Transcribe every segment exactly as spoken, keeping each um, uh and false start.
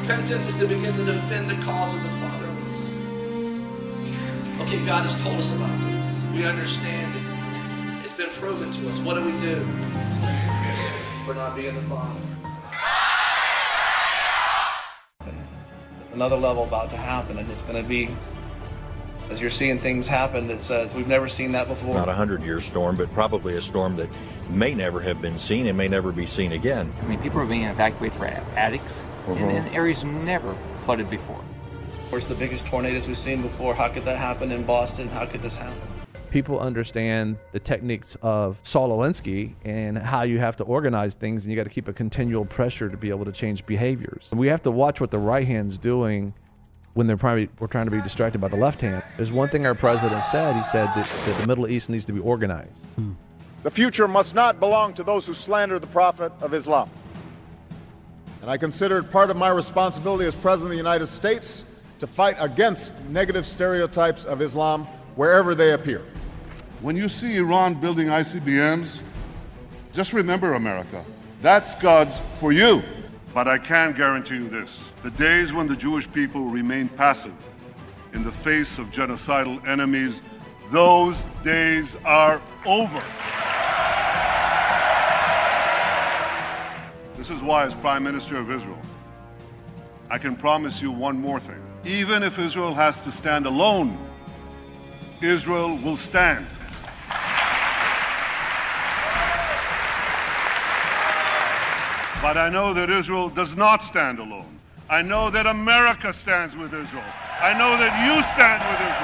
repentance is to begin to defend the cause of the fatherless. Okay, God has told us about this. We understand it. It's been proven to us. What do we do for not being the father? There's another level about to happen, and it's going to be, as you're seeing things happen that says we've never seen that before. Not a hundred-year storm, but probably a storm that may never have been seen and may never be seen again. I mean, people are being evacuated from attics mm-hmm. in, in areas never flooded before. Of course, the biggest tornadoes we've seen before. How could that happen in Boston? How could this happen? People understand the techniques of Saul Alinsky and how you have to organize things, and you got to keep a continual pressure to be able to change behaviors. We have to watch what the right hand's doing when they're probably we're trying to be distracted by the left hand. There's one thing our president said. He said that, that the Middle East needs to be organized. The future must not belong to those who slander the Prophet of Islam. And I consider it part of my responsibility as President of the United States to fight against negative stereotypes of Islam wherever they appear. When you see Iran building I C B Ms, just remember, America, that's God's for you. But I can guarantee you this. The days when the Jewish people remain passive in the face of genocidal enemies, those days are over. This is why, as Prime Minister of Israel, I can promise you one more thing. Even if Israel has to stand alone, Israel will stand. But I know that Israel does not stand alone. I know that America stands with Israel. I know that you stand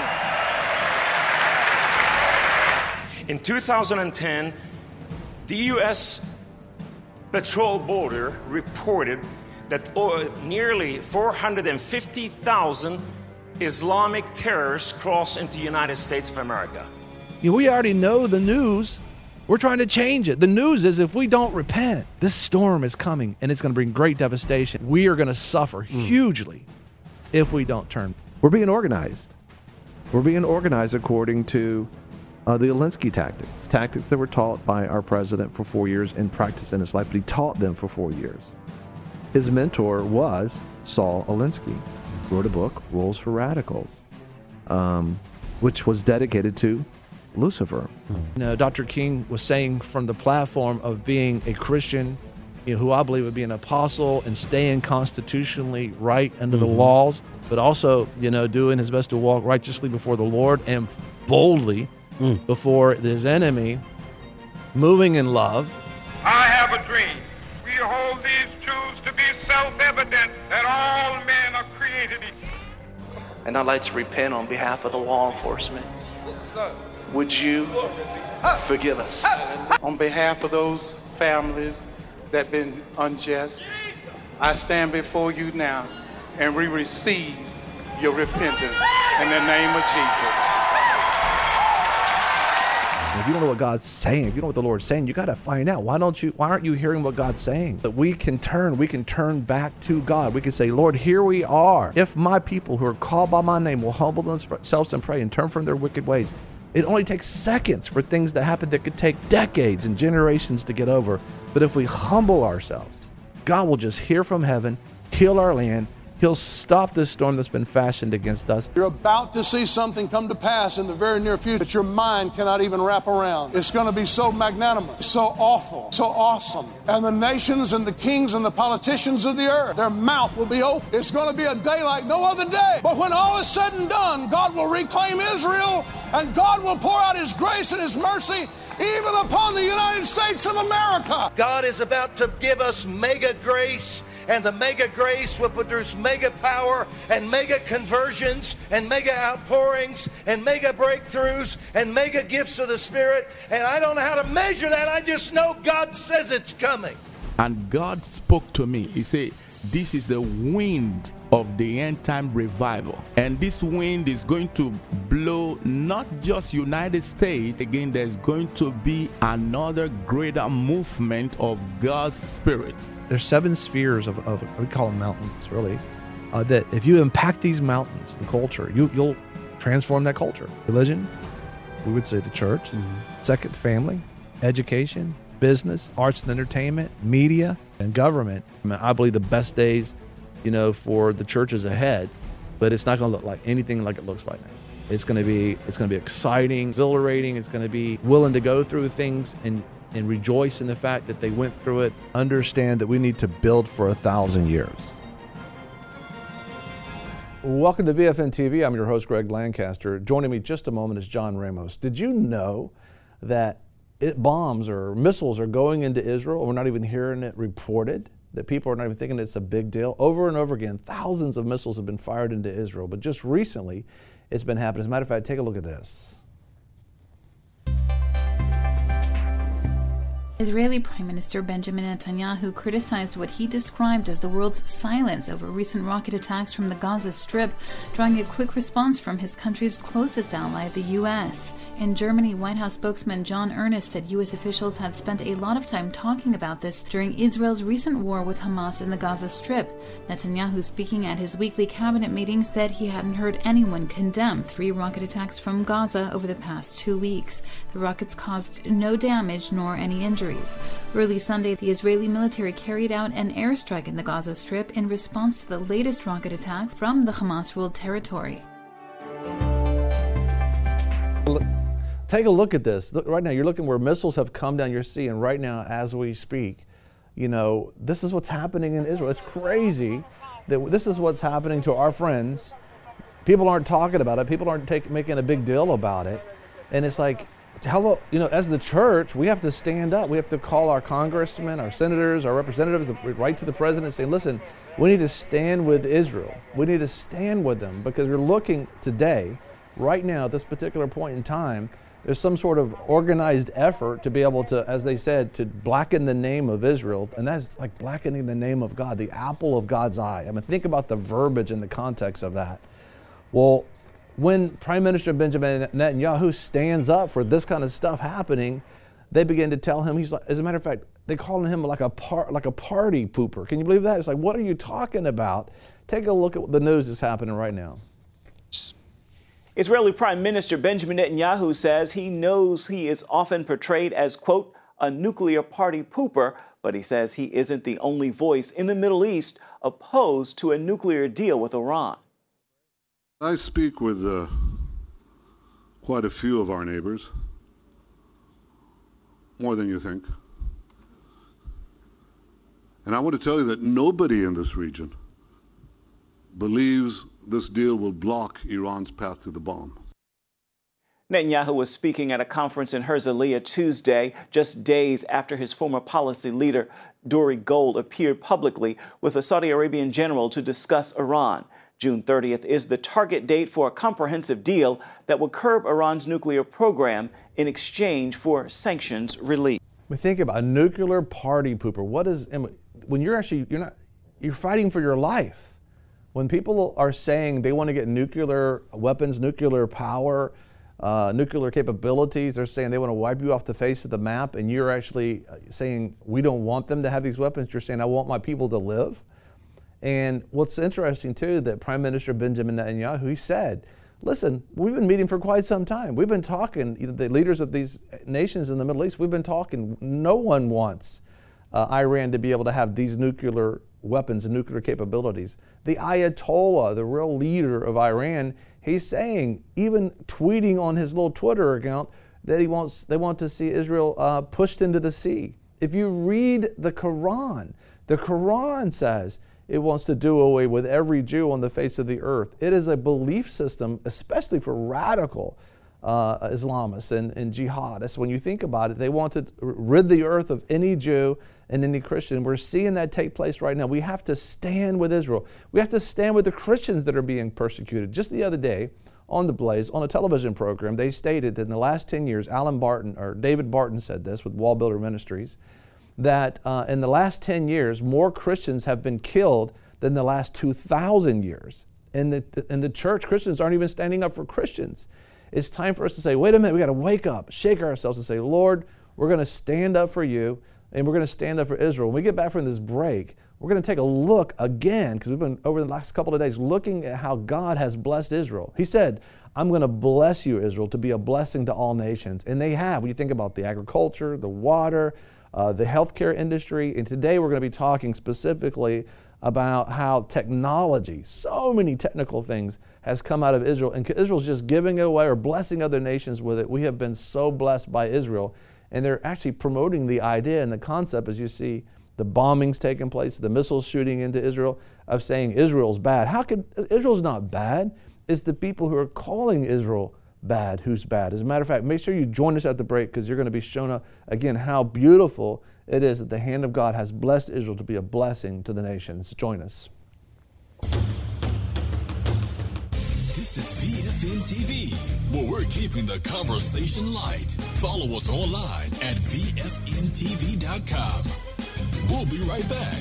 with Israel. In two thousand ten, the U S Patrol Border reported that nearly four hundred fifty thousand Islamic terrorists crossed into the United States of America. You know, we already know the news. We're trying to change it. The news is if we don't repent, this storm is coming and it's going to bring great devastation. We are going to suffer mm. hugely if we don't turn. We're being organized. We're being organized according to uh, the Alinsky tactics, tactics that were taught by our president for four years and practiced in his life, but he taught them for four years. His mentor was Saul Alinsky. He wrote a book, Rules for Radicals, um, which was dedicated to Lucifer. You know, Doctor King was saying from the platform of being a Christian, you know, who I believe would be an apostle and staying constitutionally right under mm-hmm. the laws, but also, you know, doing his best to walk righteously before the Lord and boldly mm. before his enemy, moving in love. I have a dream. We hold these truths to be self-evident that all men are created equal. And I'd like to repent on behalf of the law enforcement. Would you forgive us? On behalf of those families that have been unjust, I stand before you now and we receive your repentance in the name of Jesus. If you don't know what God's saying, if you don't know what the Lord's saying, you got to find out. Why don't you? Why aren't you hearing what God's saying? That we can turn, we can turn back to God. We can say, Lord, here we are. If my people who are called by my name will humble themselves and pray and turn from their wicked ways. It only takes seconds for things to happen that could take decades and generations to get over. But if we humble ourselves, God will just hear from heaven, heal our land. He'll stop this storm that's been fashioned against us. You're about to see something come to pass in the very near future that your mind cannot even wrap around. It's going to be so magnanimous, so awful, so awesome. And the nations and the kings and the politicians of the earth, their mouth will be open. It's going to be a day like no other day. But when all is said and done, God will reclaim Israel, and God will pour out His grace and His mercy even upon the United States of America. God is about to give us mega grace, and the mega grace will produce mega power and mega conversions and mega outpourings and mega breakthroughs and mega gifts of the Spirit. And I don't know how to measure that. I just know God says it's coming. And God spoke to me. He said, this is the wind of the end time revival. And this wind is going to blow not just United States. Again, there's going to be another greater movement of God's Spirit. There's seven spheres of, of we call them mountains, really, uh, that if you impact these mountains, the culture, you, you'll transform that culture. Religion, we would say the church. Mm-hmm. Second, family, education, business, arts and entertainment, media, and government. I mean, I believe the best days you know, for the churches ahead, but it's not going to look like anything like it looks like now. It's going to be, it's going to be exciting, exhilarating. It's going to be willing to go through things and, and rejoice in the fact that they went through it. Understand that we need to build for a thousand years. Welcome to V F N T V. I'm your host, Greg Lancaster. Joining me just a moment is John Ramos. Did you know that it, bombs or missiles are going into Israel and we're not even hearing it reported? That people are not even thinking it's a big deal? Over and over again, thousands of missiles have been fired into Israel, but just recently it's been happening. As a matter of fact, take a look at this. Israeli Prime Minister Benjamin Netanyahu criticized what he described as the world's silence over recent rocket attacks from the Gaza Strip, drawing a quick response from his country's closest ally, the U S. In Germany, White House spokesman John Earnest said U S officials had spent a lot of time talking about this during Israel's recent war with Hamas in the Gaza Strip. Netanyahu, speaking at his weekly cabinet meeting, said he hadn't heard anyone condemn three rocket attacks from Gaza over the past two weeks. The rockets caused no damage nor any injuries. Early Sunday, the Israeli military carried out an airstrike in the Gaza Strip in response to the latest rocket attack from the Hamas-ruled territory. Take a look at this. Look, right now, you're looking where missiles have come down. You're seeing right now as we speak, you know, this is what's happening in Israel. It's crazy that this is what's happening to our friends. People aren't talking about it. People aren't take, making a big deal about it. And it's like, hello, you know, as the church, we have to stand up. We have to call our congressmen, our senators, our representatives, write to the president and say, listen, we need to stand with Israel. We need to stand with them because we're looking today, right now, at this particular point in time, there's some sort of organized effort to be able to, as they said, to blacken the name of Israel. And that's like blackening the name of God, the apple of God's eye. I mean, think about the verbiage and the context of that. Well, when Prime Minister Benjamin Netanyahu stands up for this kind of stuff happening, they begin to tell him, he's like, as a matter of fact, they call him like a par, like a party pooper. Can you believe that? It's like, what are you talking about? Take a look at the news that's happening right now. Israeli Prime Minister Benjamin Netanyahu says he knows he is often portrayed as, quote, a nuclear party pooper, but he says he isn't the only voice in the Middle East opposed to a nuclear deal with Iran. I speak with uh, quite a few of our neighbors, more than you think. And I want to tell you that nobody in this region believes this deal will block Iran's path to the bomb. Netanyahu was speaking at a conference in Herzliya Tuesday, just days after his former policy leader, Duri Gold, appeared publicly with a Saudi Arabian general to discuss Iran. June thirtieth is the target date for a comprehensive deal that would curb Iran's nuclear program in exchange for sanctions relief. We think about a nuclear party pooper. What is, when you're actually, you're not, you're fighting for your life. When people are saying they want to get nuclear weapons, nuclear power, uh, nuclear capabilities, they're saying they want to wipe you off the face of the map, and you're actually saying we don't want them to have these weapons. You're saying I want my people to live. And what's interesting too, that Prime Minister Benjamin Netanyahu, he said, listen, we've been meeting for quite some time. We've been talking, you know, the leaders of these nations in the Middle East, we've been talking. No one wants uh, Iran to be able to have these nuclear weapons and nuclear capabilities. The Ayatollah, the real leader of Iran, he's saying, even tweeting on his little Twitter account, that he wants, they want to see Israel uh, pushed into the sea. If you read the Quran, the Quran says it wants to do away with every Jew on the face of the earth. It is a belief system, especially for radical uh, Islamists and, and jihadists. When you think about it, they want to rid the earth of any Jew and any Christian. We're seeing that take place right now. We have to stand with Israel. We have to stand with the Christians that are being persecuted. Just the other day on The Blaze, on a television program, they stated that in the last ten years, Alan Barton, or David Barton said this with Wall Builder Ministries, that uh, in the last ten years, more Christians have been killed than the last two thousand years. And the, in the church, Christians aren't even standing up for Christians. It's time for us to say, wait a minute, we got to wake up, shake ourselves and say, Lord, we're going to stand up for you, and we're going to stand up for Israel. When we get back from this break, we're going to take a look again, because we've been over the last couple of days looking at how God has blessed Israel. He said, I'm going to bless you, Israel, to be a blessing to all nations. And they have. When you think about the agriculture, the water, uh, the healthcare industry, and today we're going to be talking specifically about how technology, so many technical things, has come out of Israel, and Israel's just giving it away or blessing other nations with it. We have been so blessed by Israel, and they're actually promoting the idea and the concept, as you see the bombings taking place, the missiles shooting into Israel, of saying Israel's bad. How could, Israel's not bad. It's the people who are calling Israel bad who's bad. As a matter of fact, make sure you join us at the break, because you're going to be shown up again how beautiful it is that the hand of God has blessed Israel to be a blessing to the nations. Join us. This is V F M T V, where we're keeping the conversation light. Follow us online at V F M T V dot com. We'll be right back.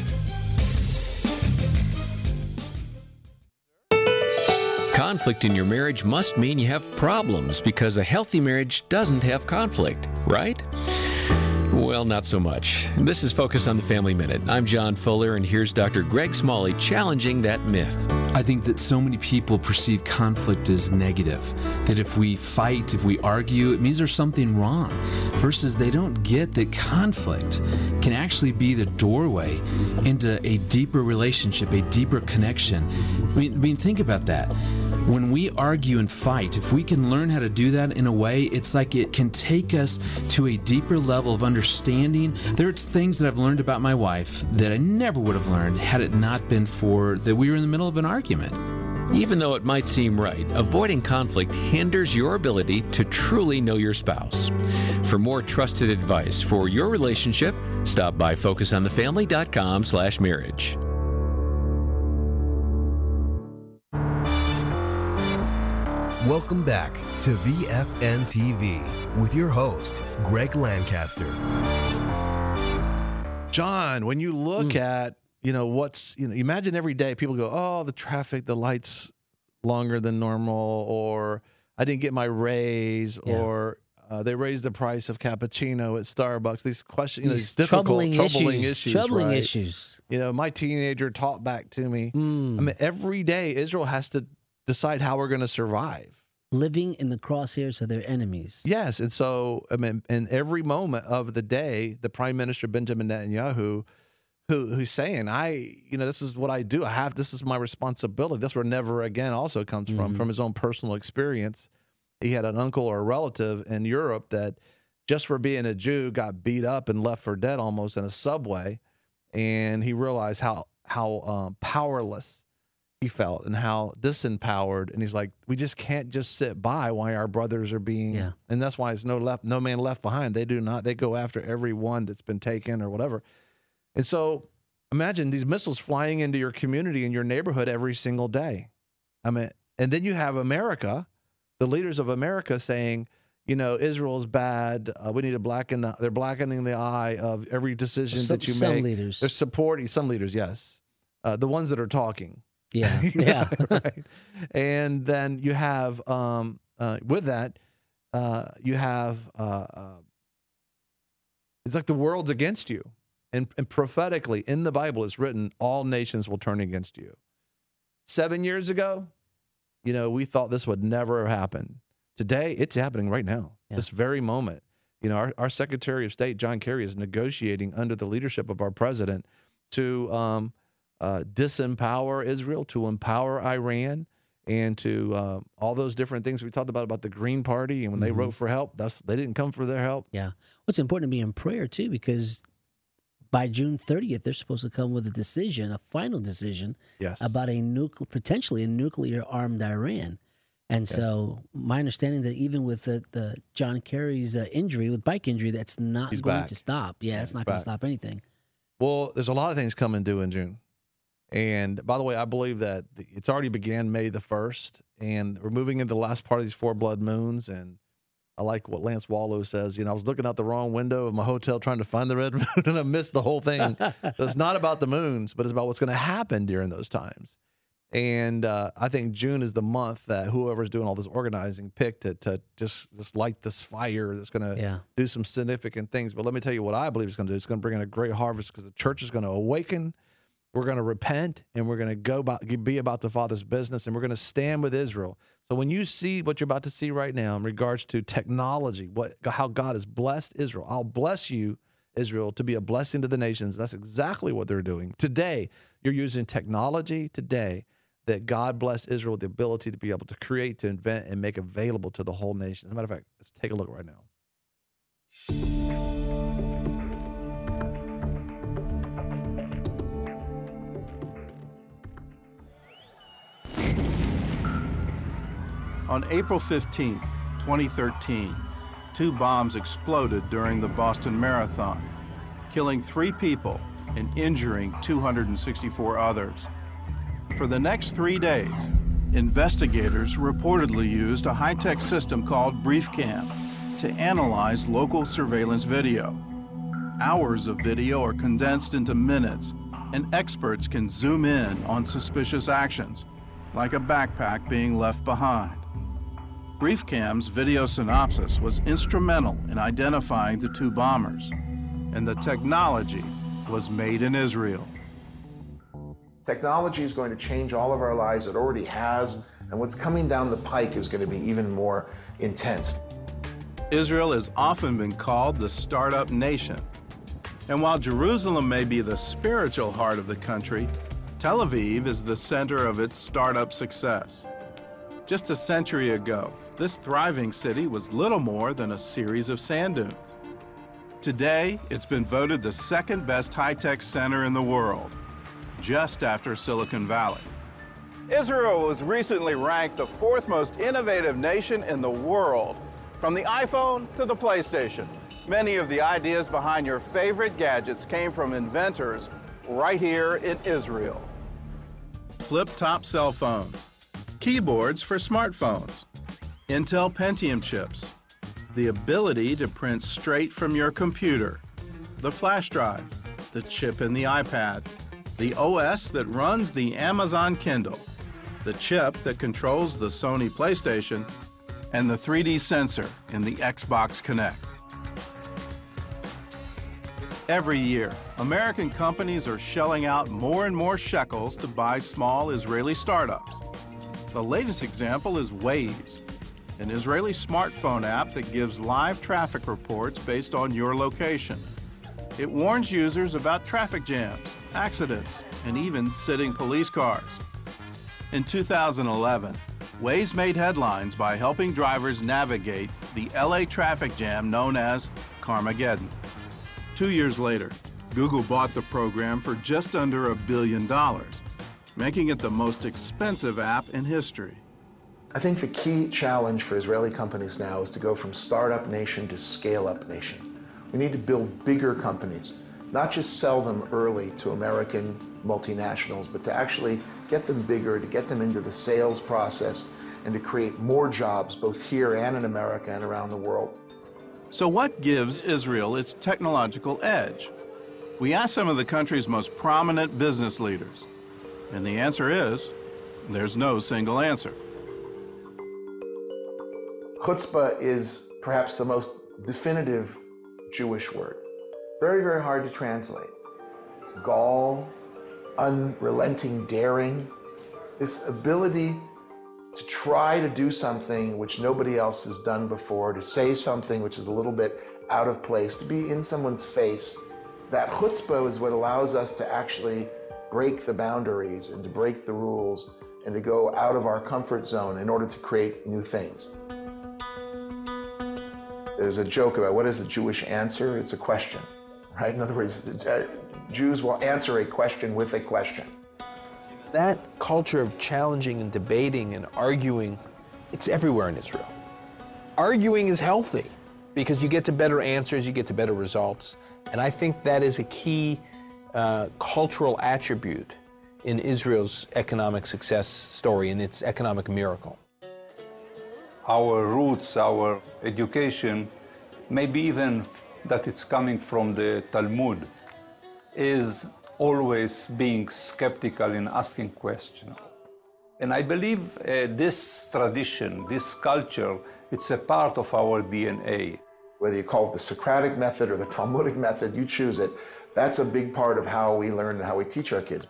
Conflict in your marriage must mean you have problems, because a healthy marriage doesn't have conflict, right? Well, not so much. This is Focus on the Family Minute. I'm John Fuller, and here's Doctor Greg Smalley challenging that myth. I think that so many people perceive conflict as negative, that if we fight, if we argue, it means there's something wrong, versus they don't get that conflict can actually be the doorway into a deeper relationship, a deeper connection. I mean, I mean think about that. When we argue and fight, if we can learn how to do that in a way, it's like it can take us to a deeper level of understanding. There's things that I've learned about my wife that I never would have learned had it not been for that we were in the middle of an argument. Even though it might seem right, avoiding conflict hinders your ability to truly know your spouse. For more trusted advice for your relationship, stop by focus on the family dot com slash marriage. Welcome back to V F N T V with your host, Greg Lancaster. John, when you look mm. at, you know, what's, you know, imagine every day people go, oh, the traffic, the lights longer than normal, or I didn't get my raise, yeah. or uh, they raised the price of cappuccino at Starbucks. These questions, you know, these, these difficult, troubling, troubling issues. issues. Troubling right? issues. You know, my teenager talked back to me. Mm. I mean, every day Israel has to decide how we're going to survive. Living in the crosshairs of their enemies. Yes, and so, I mean, in every moment of the day, the Prime Minister, Benjamin Netanyahu, who who's saying, I, you know, this is what I do. I have, this is my responsibility. That's where never again also comes from, mm-hmm. from his own personal experience. He had an uncle or a relative in Europe that just for being a Jew got beat up and left for dead almost in a subway. And he realized how, how um, powerless he felt and how disempowered. And he's like, we just can't just sit by while our brothers are being, yeah. and that's why it's no left, no man left behind. They do not, they go after everyone that's been taken or whatever. And so imagine these missiles flying into your community and your neighborhood every single day. I mean, and then you have America, the leaders of America saying, you know, Israel's bad. Uh, we need to blacken the, they're blackening the eye of every decision some, that you some make. Leaders. They're supporting some leaders. Yes. Uh, the ones that are talking. Yeah. Yeah. Right. And then you have, um, uh, with that, uh, you have, uh, uh, it's like the world's against you. And, and prophetically in the Bible, it's written, all nations will turn against you. Seven years ago, you know, we thought this would never happen. Today, it's happening right now, yeah. this very moment. You know, our, our Secretary of State, John Kerry, is negotiating under the leadership of our president to, um, Uh, disempower Israel, to empower Iran, and to uh, all those different things we talked about, about the Green Party. And when mm-hmm. they wrote for help, that's they didn't come for their help. Yeah. Well, it's important to be in prayer, too, because by June thirtieth, they're supposed to come with a decision, a final decision yes. about a nuclear, potentially a nuclear-armed Iran. And yes. so my understanding that even with the, the John Kerry's uh, injury, with bike injury, that's not He's going back. to stop. Yeah, yeah it's not going to stop anything. Well, there's a lot of things coming due in June. And by the way, I believe that it's already began May the first, and we're moving into the last part of these four blood moons. And I like what Lance Wallow says. You know, I was looking out the wrong window of my hotel trying to find the red moon, and I missed the whole thing. So it's not about the moons, but it's about what's going to happen during those times. And uh, I think June is the month that whoever's doing all this organizing picked to, to just, just light this fire that's going to yeah. do some significant things. But let me tell you what I believe it's going to do. It's going to bring in a great harvest, because the church is going to awaken. We're going to repent, and we're going to go about, be about the Father's business, and we're going to stand with Israel. So when you see what you're about to see right now in regards to technology, what how God has blessed Israel, I'll bless you Israel to be a blessing to the nations. That's exactly what they're doing. Today, you're using technology today that God blessed Israel with the ability to be able to create, to invent, and make available to the whole nation. As a matter of fact, let's take a look right now. On April fifteenth, twenty thirteen, two bombs exploded during the Boston Marathon, killing three people and injuring two hundred sixty-four others. For the next three days, investigators reportedly used a high-tech system called BriefCam to analyze local surveillance video. Hours of video are condensed into minutes, and experts can zoom in on suspicious actions, like a backpack being left behind. BriefCam's video synopsis was instrumental in identifying the two bombers, and the technology was made in Israel. Technology is going to change all of our lives. It already has, and what's coming down the pike is going to be even more intense. Israel has often been called the startup nation. And while Jerusalem may be the spiritual heart of the country, Tel Aviv is the center of its startup success. Just a century ago, this thriving city was little more than a series of sand dunes. Today, it's been voted the second best high-tech center in the world, just after Silicon Valley. Israel was recently ranked the fourth most innovative nation in the world, from the iPhone to the PlayStation. Many of the ideas behind your favorite gadgets came from inventors right here in Israel. Flip-top cell phones, keyboards for smartphones, Intel Pentium chips, the ability to print straight from your computer, the flash drive, the chip in the iPad, the O S that runs the Amazon Kindle, the chip that controls the Sony PlayStation, and the three D sensor in the Xbox Kinect. Every year, American companies are shelling out more and more shekels to buy small Israeli startups. The latest example is Waze, an Israeli smartphone app that gives live traffic reports based on your location. It warns users about traffic jams, accidents, and even sitting police cars. In two thousand eleven, Waze made headlines by helping drivers navigate the L A traffic jam known as Carmageddon. Two years later, Google bought the program for just under a billion dollars, making it the most expensive app in history. I think the key challenge for Israeli companies now is to go from startup nation to scale-up nation. We need to build bigger companies, not just sell them early to American multinationals, but to actually get them bigger, to get them into the sales process, and to create more jobs both here and in America and around the world. So what gives Israel its technological edge? We asked some of the country's most prominent business leaders, and the answer is, there's no single answer. Chutzpah is perhaps the most definitive Jewish word. Very, very hard to translate. Gall, unrelenting daring, this ability to try to do something which nobody else has done before, to say something which is a little bit out of place, to be in someone's face. That chutzpah is what allows us to actually break the boundaries and to break the rules and to go out of our comfort zone in order to create new things. There's a joke about what is the Jewish answer? It's a question, right? In other words, uh, Jews will answer a question with a question. That culture of challenging and debating and arguing, it's everywhere in Israel. Arguing is healthy because you get to better answers, you get to better results. And I think that is a key uh, cultural attribute in Israel's economic success story and its economic miracle. Our roots, our education, maybe even that it's coming from the Talmud, is always being skeptical and asking questions. And I believe uh, this tradition, this culture, it's a part of our D N A. Whether you call it the Socratic method or the Talmudic method, you choose it. That's a big part of how we learn and how we teach our kids.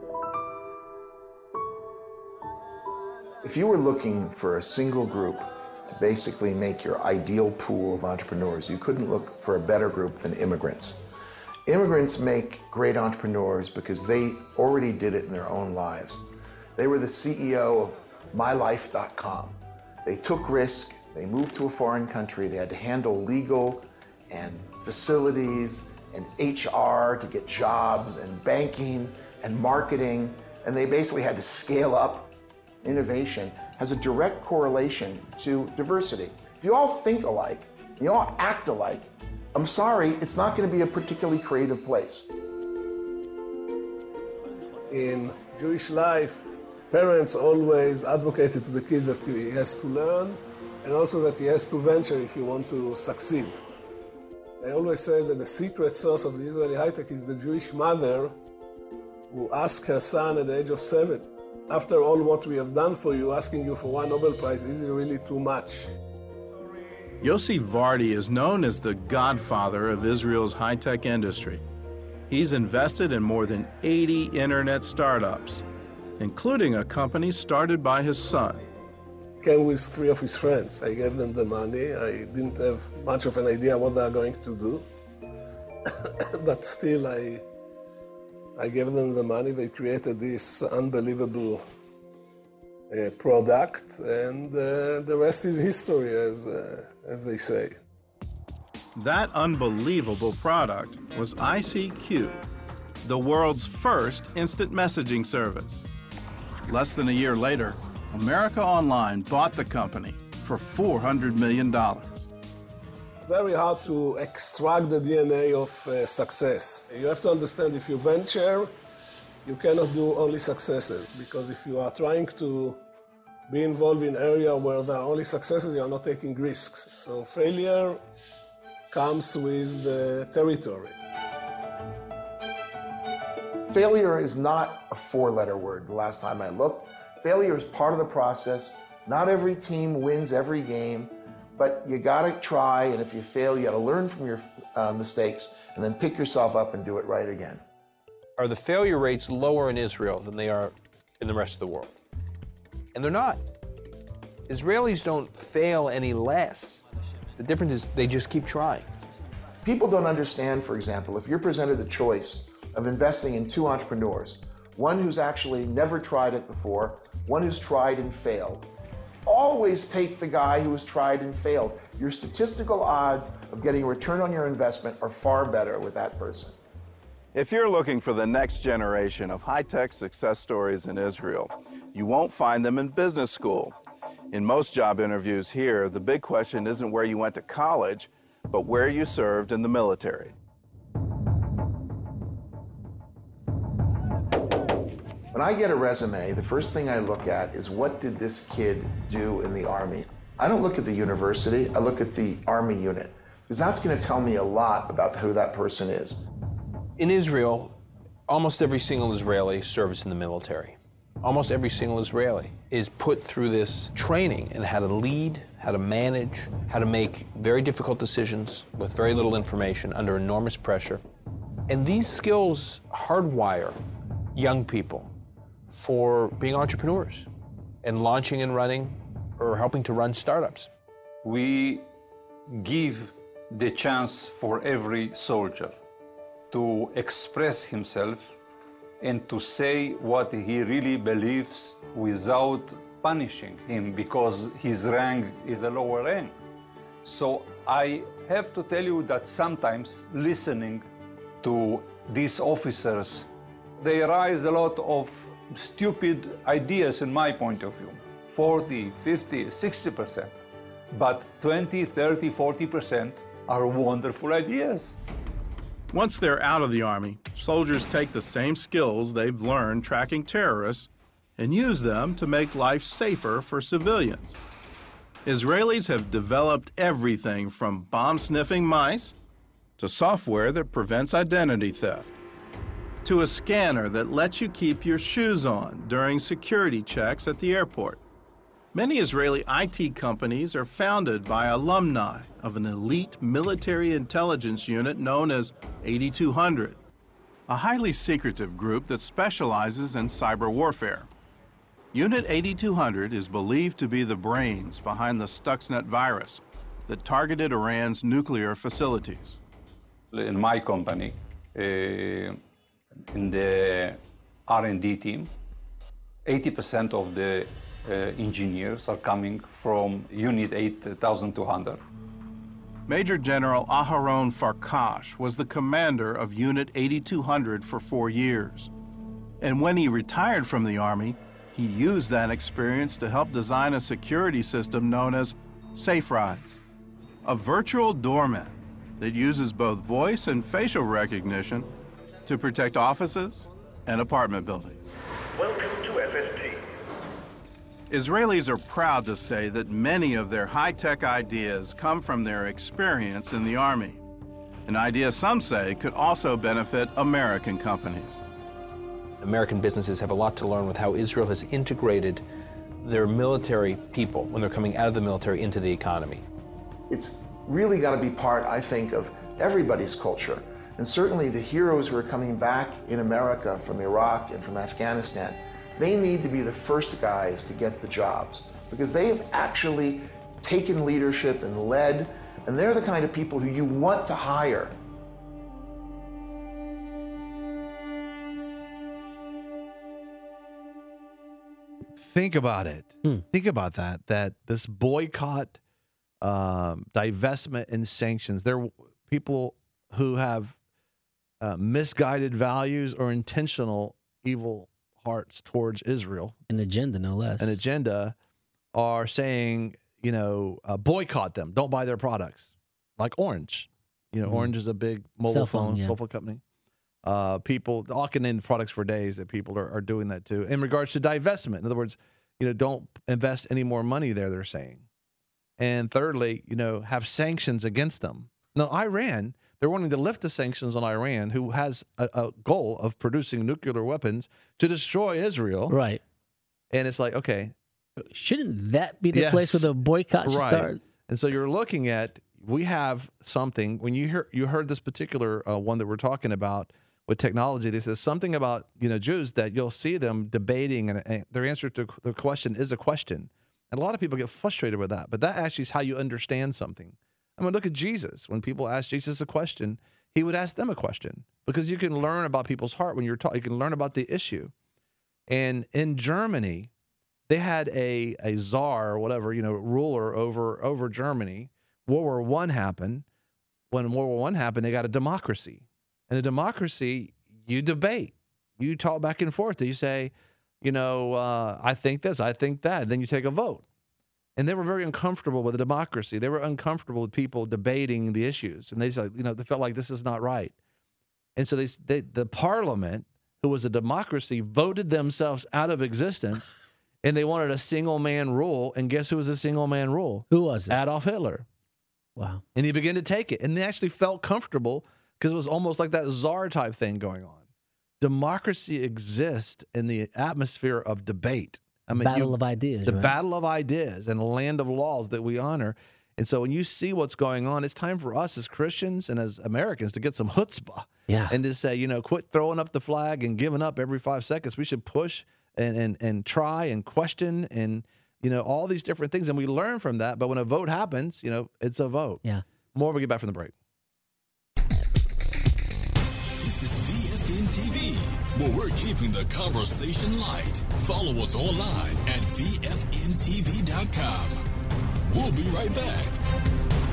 If you were looking for a single group to basically make your ideal pool of entrepreneurs, you couldn't look for a better group than immigrants. Immigrants make great entrepreneurs because they already did it in their own lives. They were the C E O of my life dot com. They took risk, they moved to a foreign country, they had to handle legal and facilities and H R to get jobs and banking and marketing, and they basically had to scale up. Innovation has a direct correlation to diversity. If you all think alike, you all act alike, I'm sorry, it's not going to be a particularly creative place. In Jewish life, parents always advocated to the kid that he has to learn and also that he has to venture if you want to succeed. They always say that the secret source of the Israeli high-tech is the Jewish mother who asked her son at the age of seven, after all what we have done for you, asking you for one Nobel Prize, is it really too much? Yossi Vardi is known as the godfather of Israel's high-tech industry. He's invested in more than eighty internet startups, including a company started by his son. Came with three of his friends. I gave them the money. I didn't have much of an idea what they are going to do. But still, I, I gave them the money. They created this unbelievable uh, product, and uh, the rest is history, as, uh, as they say. That unbelievable product was I C Q, the world's first instant messaging service. Less than a year later, America Online bought the company for four hundred million dollars. Very hard to extract the D N A of uh, success. You have to understand, if you venture, you cannot do only successes, because if you are trying to be involved in an area where there are only successes, you are not taking risks. So failure comes with the territory. Failure is not a four-letter word the last time I looked. Failure is part of the process. Not every team wins every game, but you gotta try, and if you fail, you gotta learn from your uh, mistakes and then pick yourself up and do it right again. Are the failure rates lower in Israel than they are in the rest of the world? And they're not. Israelis don't fail any less. The difference is they just keep trying. People don't understand, for example, if you're presented the choice of investing in two entrepreneurs, one who's actually never tried it before, one who's tried and failed. Always take the guy who has tried and failed. Your statistical odds of getting a return on your investment are far better with that person. If you're looking for the next generation of high-tech success stories in Israel, you won't find them in business school. In most job interviews here, the big question isn't where you went to college, but where you served in the military. When I get a resume, the first thing I look at is what did this kid do in the Army? I don't look at the university, I look at the Army unit, because that's going to tell me a lot about who that person is. In Israel, almost every single Israeli serves in the military. Almost every single Israeli is put through this training in how to lead, how to manage, how to make very difficult decisions with very little information under enormous pressure. And these skills hardwire young people for being entrepreneurs and launching and running or helping to run startups. We give the chance for every soldier to express himself and to say what he really believes without punishing him because his rank is a lower rank. So I have to tell you that sometimes listening to these officers, they raise a lot of stupid ideas in my point of view, forty, fifty, sixty percent. But twenty, thirty, forty percent are wonderful ideas. Once they're out of the Army, soldiers take the same skills they've learned tracking terrorists and use them to make life safer for civilians. Israelis have developed everything from bomb-sniffing mice to software that prevents identity theft, to a scanner that lets you keep your shoes on during security checks at the airport. Many Israeli I T companies are founded by alumni of an elite military intelligence unit known as eighty-two hundred, a highly secretive group that specializes in cyber warfare. Unit eighty-two hundred is believed to be the brains behind the Stuxnet virus that targeted Iran's nuclear facilities. In my company, uh, in the R and D team. eighty percent of the uh, engineers are coming from Unit eight thousand two hundred. Major General Aharon Farkash was the commander of Unit eighty-two hundred for four years. And when he retired from the Army, he used that experience to help design a security system known as SafeRise, a virtual doorman that uses both voice and facial recognition to protect offices and apartment buildings. Welcome to F S T. Israelis are proud to say that many of their high-tech ideas come from their experience in the Army, an idea some say could also benefit American companies. American businesses have a lot to learn with how Israel has integrated their military people when they're coming out of the military into the economy. It's really got to be part, I think, of everybody's culture. And certainly the heroes who are coming back in America from Iraq and from Afghanistan, they need to be the first guys to get the jobs because they have actually taken leadership and led, and they're the kind of people who you want to hire. Think about it. Hmm. Think about that, that this boycott, um, divestment, and sanctions, they're people who have uh, misguided values or intentional evil hearts towards Israel. An agenda, no less. An agenda are saying, you know, uh, boycott them. Don't buy their products. Like Orange. You know, mm-hmm. Orange is a big mobile cell phone, phone, yeah. cell phone company. Uh, people, I can name products for days that people are, are doing that too. In regards to divestment, in other words, you know, don't invest any more money there, they're saying. And thirdly, you know, have sanctions against them. Now, Iran, they're wanting to lift the sanctions on Iran, who has a, a goal of producing nuclear weapons to destroy Israel. Right. And it's like, okay. Shouldn't that be the yes, place where the boycott should right. start? And so you're looking at, we have something, when you hear, you heard this particular uh, one that we're talking about with technology, they says something about, you know, Jews that you'll see them debating and, and their answer to the question is a question. And a lot of people get frustrated with that, but that actually is how you understand something. I mean, look at Jesus. When people ask Jesus a question, he would ask them a question because you can learn about people's heart when you're taught. You can learn about the issue. And in Germany, they had a a czar or whatever, you know, ruler over over Germany. World War One happened. When World War One happened, they got a democracy. In a democracy, you debate. You talk back and forth. You say, you know, uh, I think this, I think that. Then you take a vote. And they were very uncomfortable with the democracy. They were uncomfortable with people debating the issues. And they said, you know, they felt like this is not right. And so they, they the parliament, who was a democracy, voted themselves out of existence. And they wanted a single man rule. And guess who was a single man rule? Who was it? Adolf Hitler. Wow. And he began to take it. And they actually felt comfortable because it was almost like that czar type thing going on. Democracy exists in the atmosphere of debate. I mean, battle you, of ideas. The right? battle of ideas and a land of laws that we honor. And so when you see what's going on, it's time for us as Christians and as Americans to get some chutzpah. Yeah. And to say, you know, quit throwing up the flag and giving up every five seconds. We should push and and and try and question and, you know, all these different things. And we learn from that. But when a vote happens, you know, it's a vote. Yeah. More when we get back from the break. This is V F M T V, where we're keeping the conversation light. Follow us online at V F M T V dot com. We'll be right back.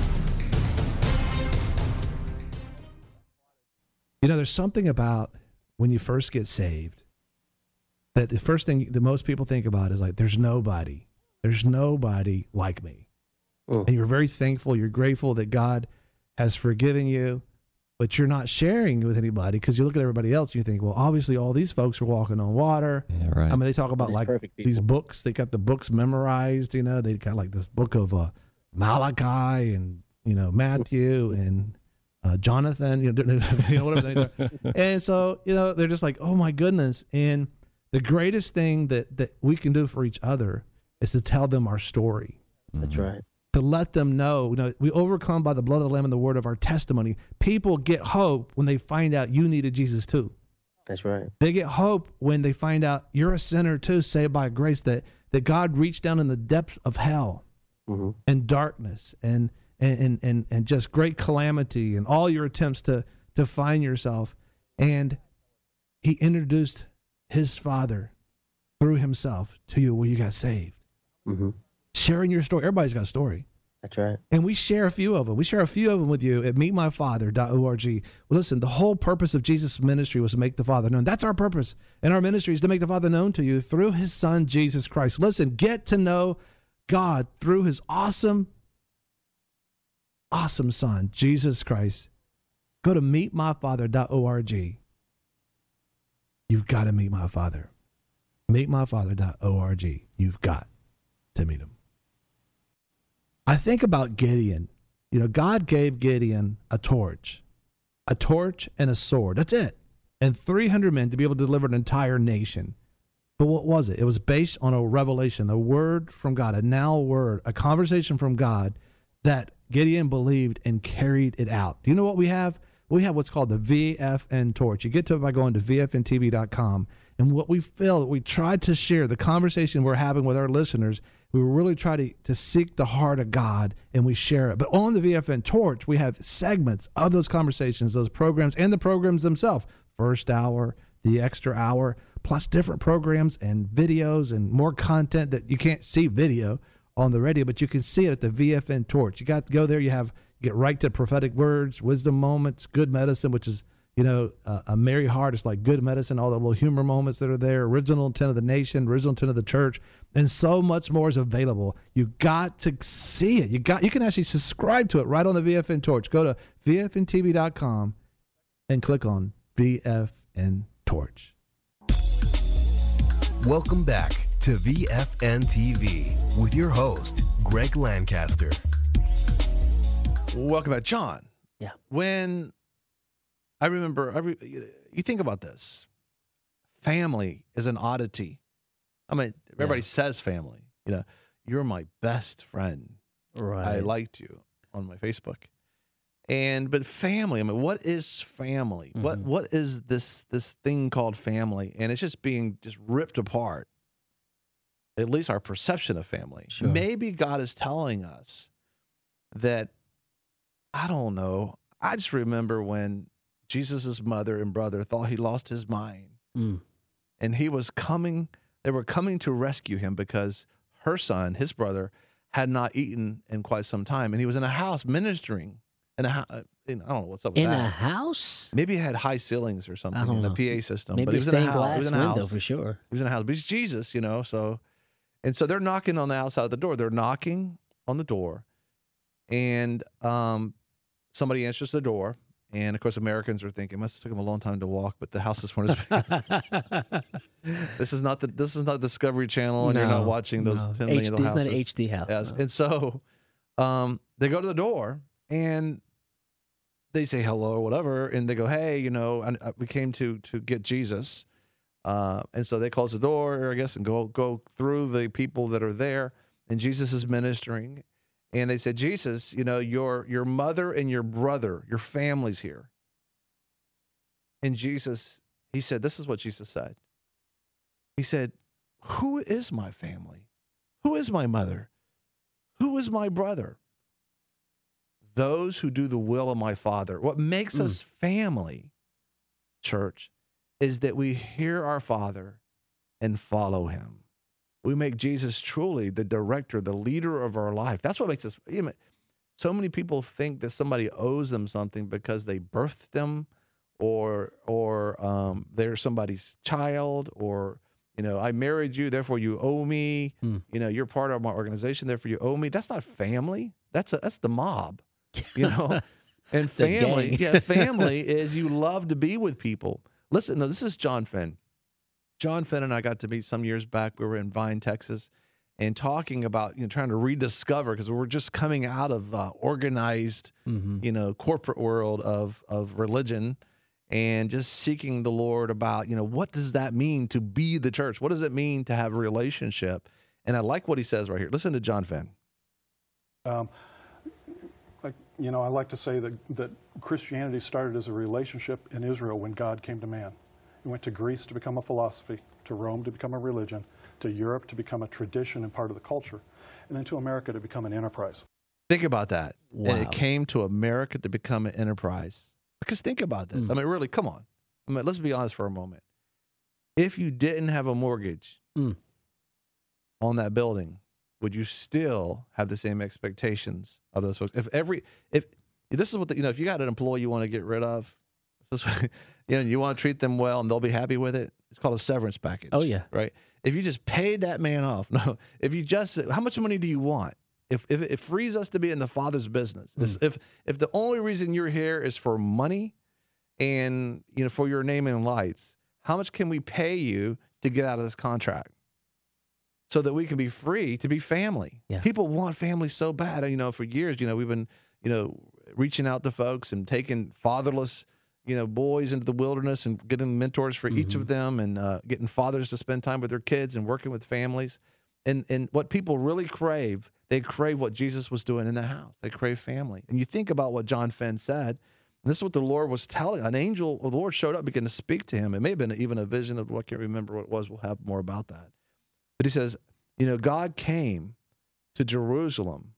You know, there's something about when you first get saved that the first thing that most people think about is like, there's nobody. There's nobody like me. Mm. And you're very thankful. You're grateful that God has forgiven you, but you're not sharing with anybody because you look at everybody else and you think, well, obviously all these folks are walking on water. Yeah, right. I mean, they talk about These like perfect people. these books. They got the books memorized, you know, they got like this book of uh, Malachi and, you know, Matthew and uh, Jonathan, you know, you know, whatever they are. And so, you know, they're just like, oh my goodness. And the greatest thing that, that we can do for each other is to tell them our story. That's right. To let them know, you know, we overcome by the blood of the Lamb and the word of our testimony. People get hope when they find out you needed Jesus too. That's right. They get hope when they find out you're a sinner too, saved by grace, that, that God reached down in the depths of hell mm-hmm. and darkness and, and, and, and just great calamity and all your attempts to, to find yourself. And he introduced his Father through himself to you where you got saved. Mm-hmm. Sharing your story. Everybody's got a story. That's right. And we share a few of them. We share a few of them with you at meet my father dot org. Well, listen, the whole purpose of Jesus' ministry was to make the Father known. That's our purpose. And our ministry is to make the Father known to you through his Son, Jesus Christ. Listen, get to know God through his awesome, awesome Son, Jesus Christ. Go to meet my father dot org. You've got to meet my Father. meet my father dot org. You've got to meet him. I think about Gideon. You know, God gave Gideon a torch, a torch and a sword. That's it. And three hundred men to be able to deliver an entire nation. But what was it? It was based on a revelation, a word from God, a now word, a conversation from God that Gideon believed and carried it out. Do you know what we have? We have what's called the V F N torch. You get to it by going to V F N T V dot com. And what we feel, we tried to share, the conversation we're having with our listeners, we really try to, to seek the heart of God, and we share it. But on the V F N torch, we have segments of those conversations, those programs, and the programs themselves. First hour, the extra hour, plus different programs and videos and more content that you can't see video on the radio, but you can see it at the V F N torch. You got to go there. You have you get right to prophetic words, wisdom moments, good medicine, which is, you know, uh, a merry heart. It's like good medicine, all the little humor moments that are there, original intent of the nation, original intent of the church, and so much more is available. You got to see it. You got you can actually subscribe to it right on the V F N torch. Go to V F N T V dot com and click on V F N torch. Welcome back to V F N T V with your host, Greg Lancaster. Welcome back, John. Yeah. When I remember, I re, you think about this. Family is an oddity. I mean, everybody yeah. says family. You know, you're my best friend. Right. I liked you on my Facebook. And but family, I mean, what is family? Mm-hmm. What what is this this thing called family? And it's just being just ripped apart. At least our perception of family. Sure. Maybe God is telling us that, I don't know. I just remember when Jesus' mother and brother thought he lost his mind. Mm. And he was coming, they were coming to rescue him because her son, his brother, had not eaten in quite some time. And he was in a house ministering. In a, I don't know what's up with in that. In a house? Maybe it had high ceilings or something in know. a P A system. Maybe but he was a stained in a house. glass He was in a window house. for sure. He was in a house. But he's Jesus, you know, so. And so they're knocking on the outside of the door. They're knocking on the door. And um, somebody answers the door. And, of course, Americans are thinking, it must have taken him a long time to walk, but the house is one of This is not the this is not Discovery Channel, and no, you're not watching those no. ten million H D, houses. it's not an H D house. Yes. No. And so um, they go to the door, and they say hello or whatever, and they go, hey, you know, I, I, we came to to get Jesus. Uh, and so they close the door, I guess, and go go through the people that are there, and Jesus is ministering. And they said, Jesus, you know, your your mother and your brother, your family's here. And Jesus, he said, this is what Jesus said. He said, who is my family? Who is my mother? Who is my brother? Those who do the will of my Father. What makes mm. us family, church, is that we hear our Father and follow him. We make Jesus truly the director, the leader of our life. That's what makes us, you know, so many people think that somebody owes them something because they birthed them or or um, they're somebody's child, or, you know, I married you, therefore you owe me. Mm. You know, you're part of my organization, therefore you owe me. That's not family. That's a, that's the mob, you know. And family, yeah, family is you love to be with people. Listen, no, this is John Finn. John Finn and I got to meet some years back. We were in Vine, Texas, and talking about, you know, trying to rediscover, because we were just coming out of uh, organized, mm-hmm. you know, corporate world of of religion, and just seeking the Lord about, you know, what does that mean to be the church? What does it mean to have a relationship? And I like what he says right here. Listen to John Finn. Um, like, you know, I like to say that, that Christianity started as a relationship in Israel when God came to man. It went to Greece to become a philosophy, to Rome to become a religion, to Europe to become a tradition and part of the culture, and then to America to become an enterprise. Think about that. Wow. And it came to America to become an enterprise. Because think about this. Mm. I mean, really, come on. I mean, let's be honest for a moment. If you didn't have a mortgage mm. on that building, would you still have the same expectations of those folks? If every, if this is what the, you know, if you got an employee you want to get rid of, this, you know, you want to treat them well and they'll be happy with it. It's called a severance package. Oh yeah, right. If you just paid that man off, no. If you just, how much money do you want? If if it frees us to be in the Father's business, mm. if if the only reason you're here is for money, and you know for your name and lights, how much can we pay you to get out of this contract, so that we can be free to be family? Yeah. People want family so bad. You know, for years, you know, we've been you know reaching out to folks and taking fatherless you know boys into the wilderness and getting mentors for mm-hmm. each of them, and uh, getting fathers to spend time with their kids and working with families. And and what people really crave, they crave what Jesus was doing in the house. They crave family. And you think about what John Fenn said, and this is what the Lord was telling. An angel of the Lord showed up, began to speak to him. It may have been even a vision of, I can't remember what it was. We'll have more about that. But he says, you know, God came to Jerusalem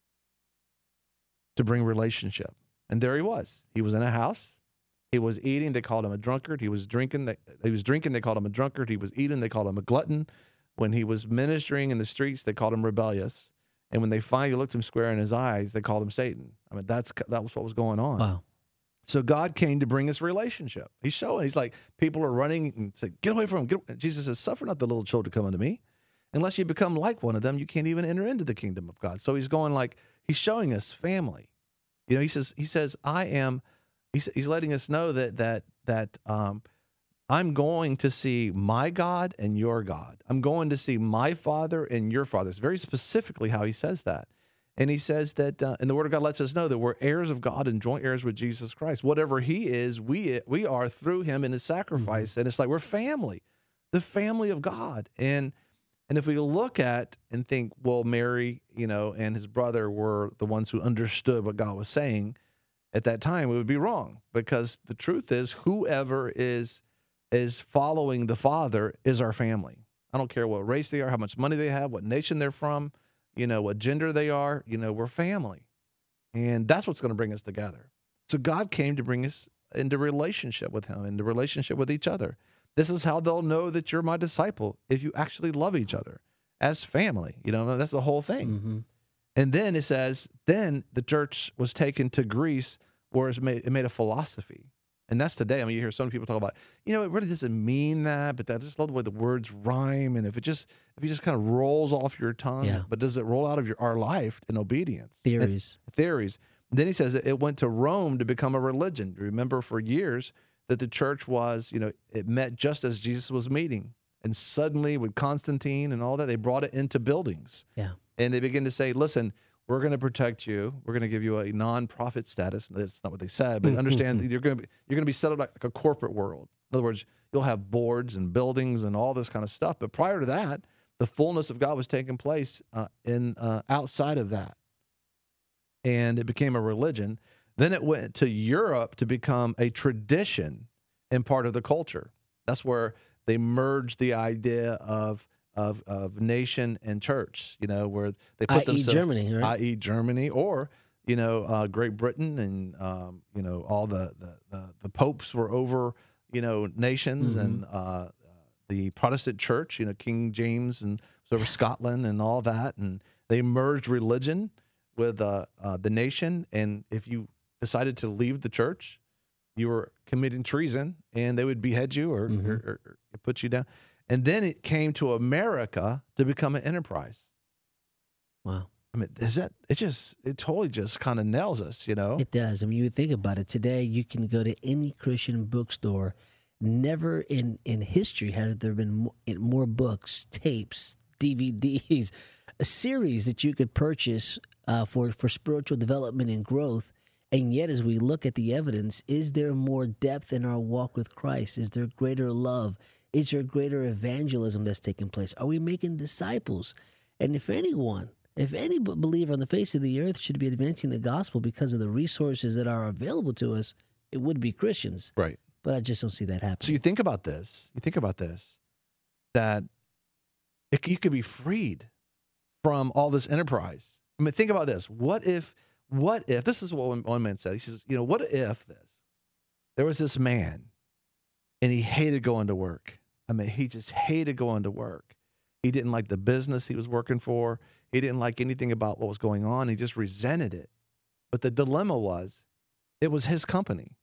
to bring relationship. And there he was. He was in a house. He was eating. They called him a drunkard. He was drinking. They, he was drinking. They called him a drunkard. He was eating. They called him a glutton. When he was ministering in the streets, they called him rebellious. And when they finally looked him square in his eyes, they called him Satan. I mean, that's that was what was going on. Wow. So God came to bring us relationship. He's showing. He's like, people are running and say, get away from him. Get away. Jesus says, suffer not the little children to come unto me. Unless you become like one of them, you can't even enter into the kingdom of God. So he's going like, he's showing us family. You know, he says, he says, I am, he's, he's letting us know that, that, that, um, I'm going to see my God and your God. I'm going to see my Father and your Father. It's very specifically how he says that. And he says that, uh, and the Word of God lets us know that we're heirs of God and joint heirs with Jesus Christ. Whatever he is, we we are through him in his sacrifice. Mm-hmm. And it's like we're family, the family of God. And and if we look at and think, well, Mary, you know, and his brother were the ones who understood what God was saying at that time, it would be wrong. Because the truth is, whoever is is following the Father is our family. I don't care what race they are, how much money they have, what nation they're from, you know, what gender they are, you know, we're family. And that's what's going to bring us together. So God came to bring us into relationship with him, into relationship with each other. This is how they'll know that you're my disciple, if you actually love each other as family. You know, that's the whole thing. Mm-hmm. And then it says, then the church was taken to Greece, where it made, it made a philosophy. And that's today. I mean, you hear some people talk about, you know, it really doesn't mean that, but I just love the way the words rhyme. And if it just, if it just kind of rolls off your tongue, yeah. but does it roll out of your our life in obedience? Theories. And, theories. And then he says it went to Rome to become a religion. Remember, for years that the church was, you know, it met just as Jesus was meeting. And suddenly with Constantine and all that, they brought it into buildings. Yeah. And they begin to say, listen, we're going to protect you. We're going to give you a non-profit status. That's not what they said, but understand you're going to be, you're going to be set up like a corporate world. In other words, you'll have boards and buildings and all this kind of stuff. But prior to that, the fullness of God was taking place uh, in uh, outside of that, and it became a religion. Then it went to Europe to become a tradition and part of the culture. That's where they merged the idea of. Of, of nation and church, you know, where they put I E themselves, Germany, right? that is. Germany, or, you know, uh, Great Britain, and, um, you know, all the, the, the, the popes were over, you know, nations, Mm-hmm. and uh, the Protestant church, you know, King James and was over Scotland and all that. And they merged religion with uh, uh, the nation. And if you decided to leave the church, you were committing treason, and they would behead you or, Mm-hmm. or, or, or put you down. And then it came to America to become an enterprise. Wow. I mean, is that, it just, it totally just kind of nails us, you know? It does. I mean, you think about it. Today, you can go to any Christian bookstore. Never in, in history has there been more, more books, tapes, D V Ds, a series that you could purchase uh, for, for spiritual development and growth. And yet, as we look at the evidence, is there more depth in our walk with Christ? Is there greater love? Is there greater evangelism that's taking place? Are we making disciples? And if anyone, if any believer on the face of the earth should be advancing the gospel because of the resources that are available to us, it would be Christians. Right. But I just don't see that happening. So you think about this, you think about this, that it, you could be freed from all this enterprise. I mean, think about this. What if, what if, this is what one, one man said. He says, you know, what if this, there was this man and he hated going to work. I mean, he just hated going to work. He didn't like the business he was working for. He didn't like anything about what was going on. He just resented it. But the dilemma was, it was his company.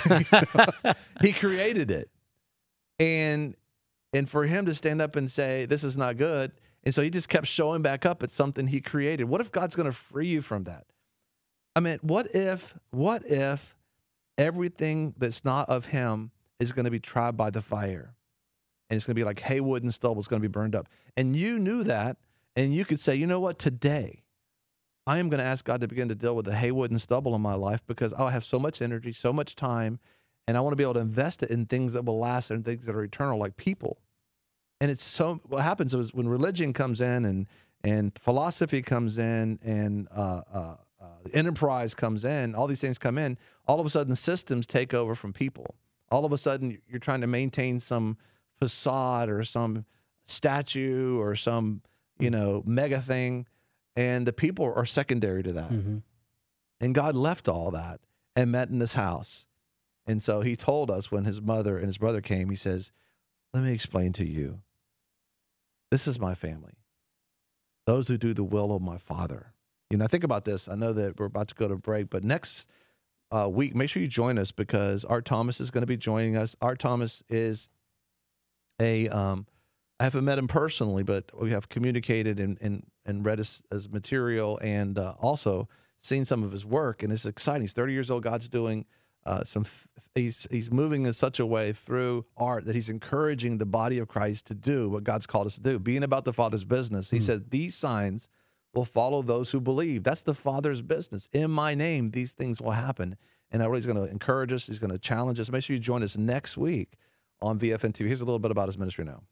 He created it. And and for him to stand up and say, this is not good, and so he just kept showing back up at something he created. What if God's going to free you from that? I mean, what if, what if everything that's not of him is going to be tried by the fire? And it's going to be like hay, wood, and stubble is going to be burned up. And you knew that, and you could say, you know what, today, I am going to ask God to begin to deal with the hay, wood, and stubble in my life because I have so much energy, so much time, and I want to be able to invest it in things that will last and things that are eternal, like people. And it's so, what happens is when religion comes in and and philosophy comes in and uh, uh, uh, enterprise comes in, all these things come in, all of a sudden systems take over from people. All of a sudden you're trying to maintain some facade or some statue or some, you know, mega thing, and the people are secondary to that. Mm-hmm. And God left all that and met in this house. And so he told us when his mother and his brother came, he says, let me explain to you. This is my family. Those who do the will of my Father. You know, think about this. I know that we're about to go to break, but next uh, week, make sure you join us because Art Thomas is going to be joining us. Art Thomas is a, um, I haven't met him personally, but we have communicated and, and, and read his, his material and uh, also seen some of his work. And it's exciting. He's thirty years old. God's doing uh, some, he's, he's moving in such a way through art that he's encouraging the body of Christ to do what God's called us to do, being about the Father's business. He mm. said, these signs will follow those who believe. That's the Father's business. In my name, these things will happen. And I really, he's going to encourage us. He's going to challenge us. Make sure you join us next week on V F N T V. Here's a little bit about his ministry now.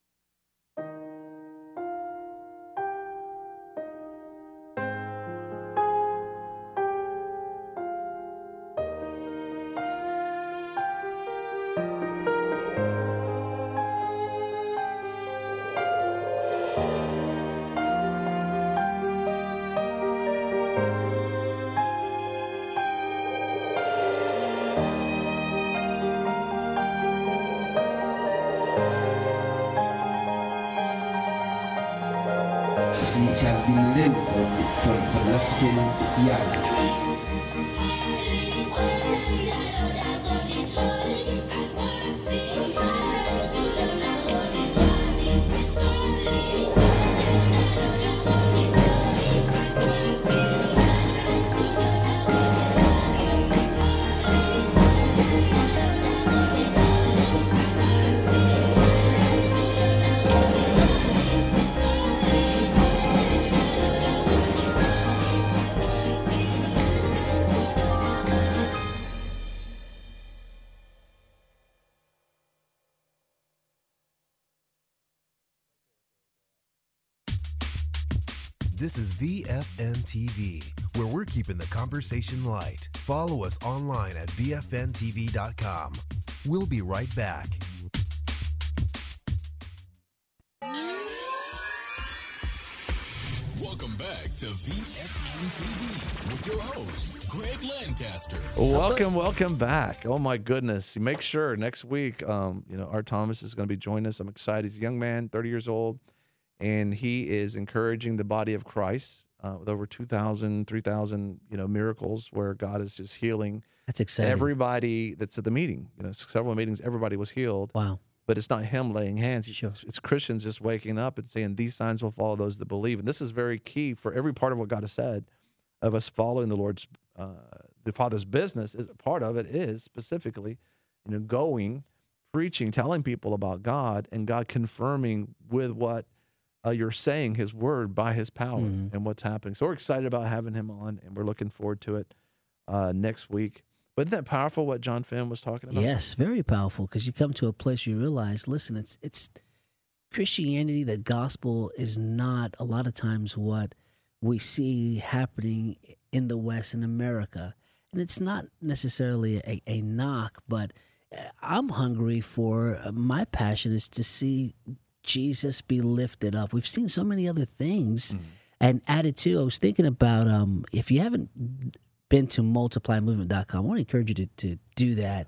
She, she has been living for, for, for the last ten years. This is V F N T V, where we're keeping the conversation light. Follow us online at V F N T V dot com. We'll be right back. Welcome back to V F N T V with your host, Greg Lancaster. Welcome, welcome back. Oh my goodness. Make sure next week, um, you know, Art Thomas is going to be joining us. I'm excited. He's a young man, thirty years old, and he is encouraging the body of Christ uh, with over two thousand, three thousand, you know, miracles where God is just healing. That's exciting. Everybody that's at the meeting, you know, several meetings, everybody was healed. Wow. But it's not him laying hands. Sure. It's, it's Christians just waking up and saying, these signs will follow those that believe. And this is very key for every part of what God has said of us following the Lord's, uh, the Father's business. Is part of it is specifically, you know, going, preaching, telling people about God, and God confirming with what uh, you're saying, his word, by his power mm-hmm. and what's happening. So we're excited about having him on, and we're looking forward to it uh, next week. But isn't that powerful what John Finn was talking about? Yes, very powerful, because you come to a place where you realize, listen, it's it's Christianity, the gospel is not a lot of times what we see happening in the West, in America. And it's not necessarily a, a knock, but I'm hungry for, uh, my passion is to see Jesus be lifted up. We've seen so many other things mm-hmm. and added to. I was thinking about, um, if you haven't been to multiply movement dot com, I want to encourage you to, to do that.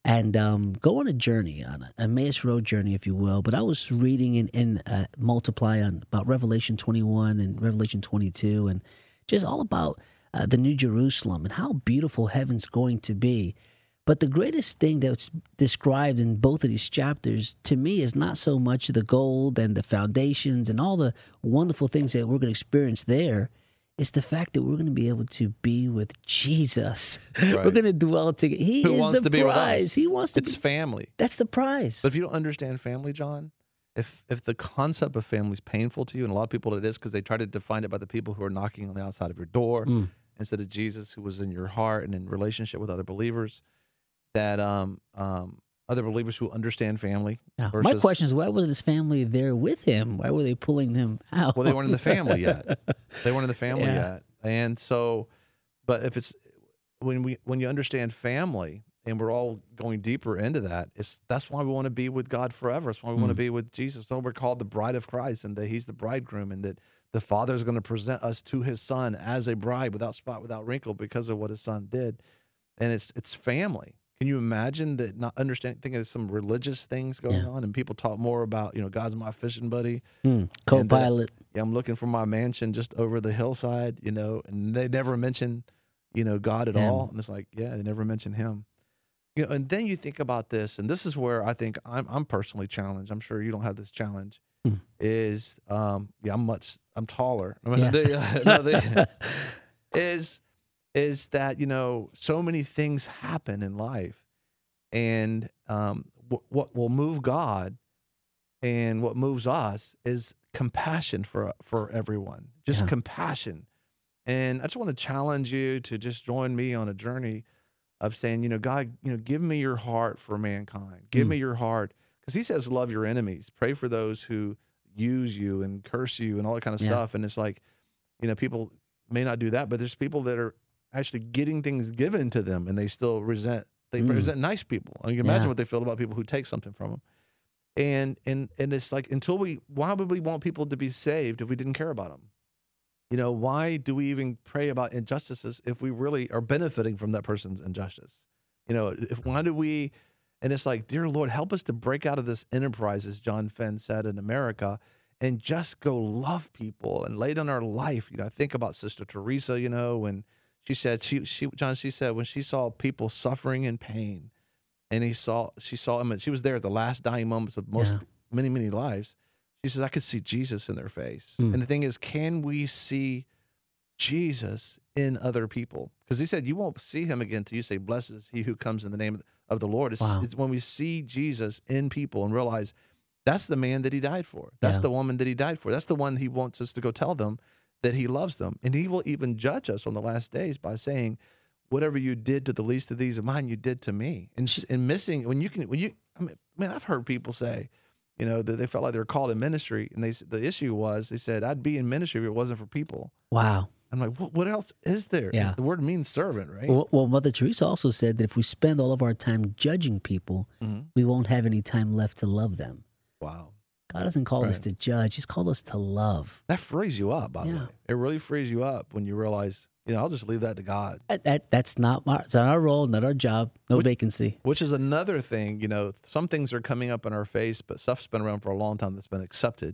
and um, go on a journey, on a Emmaus Road journey, if you will. But I was reading in, in uh, Multiply on about Revelation twenty-one and Revelation twenty-two, and just all about uh, the New Jerusalem and how beautiful heaven's going to be. But the greatest thing that's described in both of these chapters, to me, is not so much the gold and the foundations and all the wonderful things that we're going to experience there. It's the fact that we're going to be able to be with Jesus. Right. We're going to dwell together. He Who is wants the to be with prize. us? He wants to It's be. family. That's the prize. But if you don't understand family, John, if if the concept of family is painful to you, and a lot of people it is because they try to define it by the people who are knocking on the outside of your door Mm. instead of Jesus, who was in your heart and in relationship with other believers, that um um other believers who understand family. Yeah. Versus, My question is, why was his family there with him? Why were they pulling him out? well, they weren't in the family yet. They weren't in the family Yeah. yet, and so, but if it's when we when you understand family, and we're all going deeper into that, it's that's why we want to be with God forever. That's why we want to be with Jesus. So we're called the bride of Christ, and that He's the bridegroom, and that the Father is going to present us to His Son as a bride, without spot, without wrinkle, because of what His Son did. And it's it's family. Can you imagine that? Not understand, thinking of some religious things going Yeah. on, and people talk more about, you know, God's my fishing buddy, Mm, co-pilot. and that, yeah, I'm looking for my mansion just over the hillside, you know, and they never mention, you know, God at Him. all. And it's like, yeah, they never mention Him. You know, and then you think about this, and this is where I think I'm I'm personally challenged. I'm sure you don't have this challenge. Hmm. Is um yeah, I'm much I'm taller. I mean, Yeah. the- no, the- is is that, you know, so many things happen in life, and um w- what will move God and what moves us is compassion for for everyone, just Yeah. compassion. And I just want to challenge you to just join me on a journey of saying, you know, God, you know, give me your heart for mankind. Give Mm. me your heart. Because He says, love your enemies. Pray for those who use you and curse you and all that kind of Yeah. stuff. And it's like, you know, people may not do that, but there's people that are actually getting things given to them, and they still resent, they Mm. resent nice people. I mean, you can imagine Yeah. what they feel about people who take something from them. And, and, and it's like, until we, why would we want people to be saved if we didn't care about them? You know, why do we even pray about injustices if we really are benefiting from that person's injustice? You know, if why do we, and it's like, dear Lord, help us to break out of this enterprise, as John Fenn said, in America, and just go love people and lay down our life. You know, I think about Sister Teresa, you know, when she said, she, she, John, she said, when she saw people suffering in pain, and he saw, she saw him, and she was there at the last dying moments of most, Yeah. many, many lives. She says, I could see Jesus in their face. Mm. And the thing is, can we see Jesus in other people? Because He said, you won't see Him again till you say, blessed is he who comes in the name of the Lord. It's, Wow. it's when we see Jesus in people and realize that's the man that He died for. That's Yeah. the woman that He died for. That's the one He wants us to go tell them that He loves them. And He will even judge us on the last days by saying, whatever you did to the least of these of mine, you did to me. And, s- and missing, when you can, when you, I mean, man, I've heard people say, you know, that they felt like they were called in ministry. And they, s- the issue was, they said, I'd be in ministry if it wasn't for people. Wow. I'm like, what, what else is there? Yeah. The word means servant, right? Well, well, Mother Teresa also said that if we spend all of our time judging people, Mhm. we won't have any time left to love them. Wow. God doesn't call us Right. to judge. He's called us to love. That frees you up, by the Yeah. way. It really frees you up when you realize, you know, I'll just leave that to God. That, that That's not, our, it's not our role, not our job, no Which- vacancy. Which is another thing, you know, some things are coming up in our face, but stuff's been around for a long time that's been accepted.